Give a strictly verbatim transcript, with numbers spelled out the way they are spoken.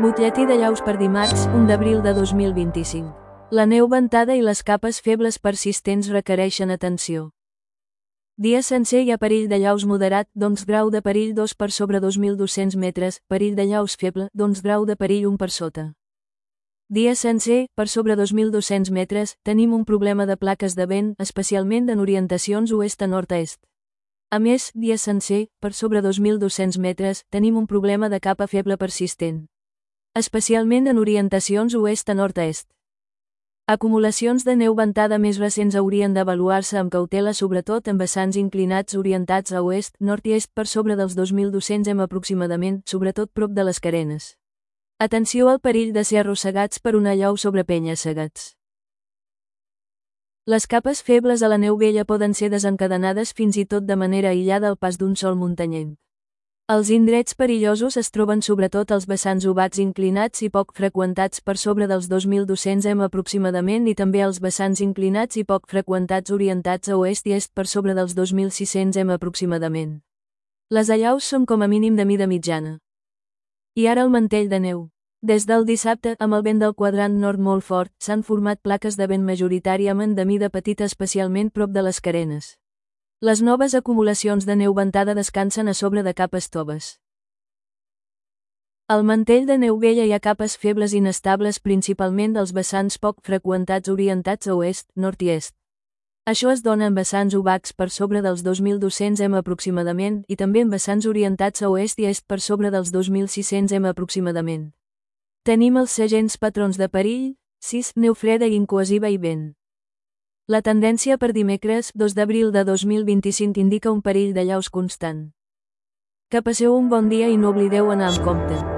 Butlletí de llaus per dimarts, un d'abril de dos mil vint-i-cinc. La neu ventada i les capes febles persistents requereixen atenció. Dia sencer hi ha perill de llaus moderat, doncs grau de perill dos per sobre dos mil dos-cents metres, perill de llaus feble, doncs grau de perill un per sota. Dia sencer, per sobre dos mil dos-cents metres, tenim un problema de plaques de vent, especialment en orientacions oest a nord-est. A més, dia sencer, per sobre dos mil dos-cents metres, tenim un problema de capa feble persistent, especialment en orientacions oest a nord-est. Acumulacions de neu ventada més recents haurien d'avaluar-se amb cautela, sobretot en vessants inclinats orientats a oest, nord i est per sobre dels dos mil dos-cents m aproximadament, sobretot prop de les carenes. Atenció al perill de ser arrossegats per una llau sobre penya-segats. Les capes febles a la neu vella poden ser desencadenades fins i tot de manera aïllada al pas d'un sol muntanyenc. Els indrets perillosos es troben sobretot als vessants ovats inclinats i poc freqüentats per sobre dels dos mil dos-cents m aproximadament i també als vessants inclinats i poc freqüentats orientats a oest i est per sobre dels dos mil sis-cents m aproximadament. Les allaus són com a mínim de mida mitjana. I ara el mantell de neu. Des del dissabte, amb el vent del quadrant nord molt fort, s'han format plaques de vent majoritàriament de mida petita, especialment prop de les carenes. Les noves acumulacions de neu ventada descansen a sobre de capes toves. Al mantell de neu vella hi ha capes febles inestables, principalment dels vessants poc freqüentats orientats a oest, nord i est. Això es dona en vessants obacs per sobre dels dos mil dos-cents m aproximadament i també en vessants orientats a oest i est per sobre dels dos mil sis-cents m aproximadament. Tenim els segents patrons de perill: sis, neu freda i incohesiva i vent. La tendència per dimecres, dos d'abril de dos mil vint-i-cinc, indica un perill de llaus constant. Que passeu un bon dia i no oblideu anar amb compte.